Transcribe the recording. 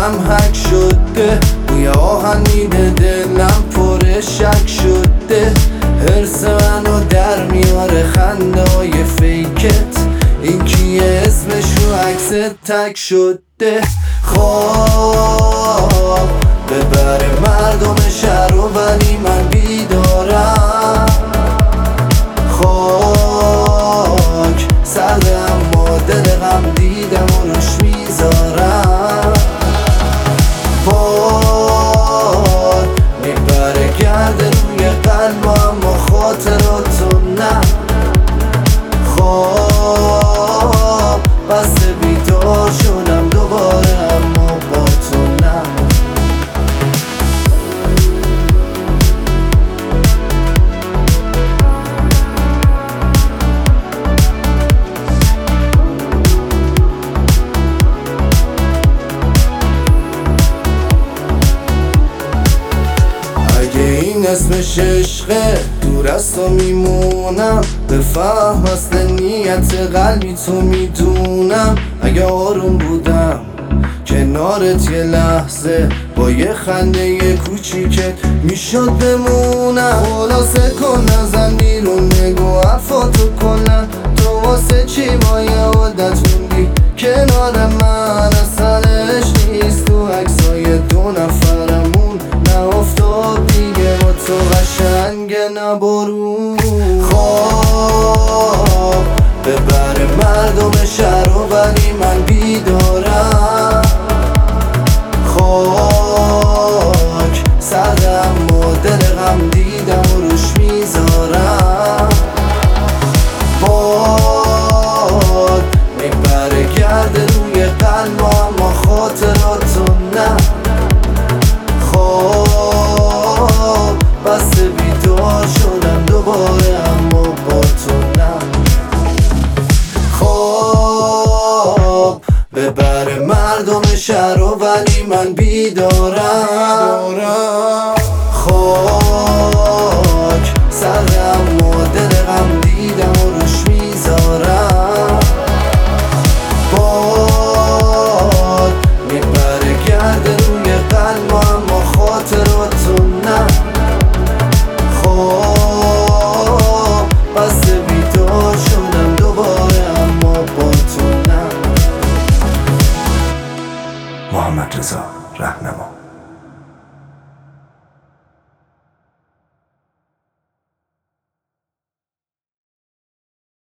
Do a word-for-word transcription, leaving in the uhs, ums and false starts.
قلبم حک شده، بوی آهنین دلم پر شک شده. حرس منو در میاره خنده های فیکت، این کیه اسمش رو عکس تک شده. خواب ببره مردم شهر رو ولی من بیدارم. خاک سرده اما دل غم دیدم و روش میذارم. باد میبره گرده روی قلب اما خاطراتو نه. خواب بس بیدار شدم دوباره اما با تو نه. این اسمش عشقه دور از تو میمونم، بفهم اصل نیت قلبی تو میدونم. اگه آروم بودم کنارت یه لحظه، با یه خنده یه کوچیکت میشد بمونم. خلاصه کن نزن بیرون نگو حرفاتو کلن، تو واسه چی با یه عادت موندی کنار من؟ اصلش نیست تو عکسای دو نفرمون، نه افتاد دیگه با تو قشنگ نه بارون. خواب ببره مردم شهر رو ولی من بیدارم. خاک سردم و دل غم دیدم و روش میذارم. باد میبره گرده روی قلب اما خاطراتو نه. خواب بس بیدار شدم دوباره اما با تو نه. خواب ببره مردم شهر رو ولی من بیدارم. خاک سردم و دل غم دیدم و روش میذارم. باد میبره گرده روی قلب اما خاطراتو نه. خواب بس بیدار شدم دوباره اما با تو نه. محمد رضا رهنما.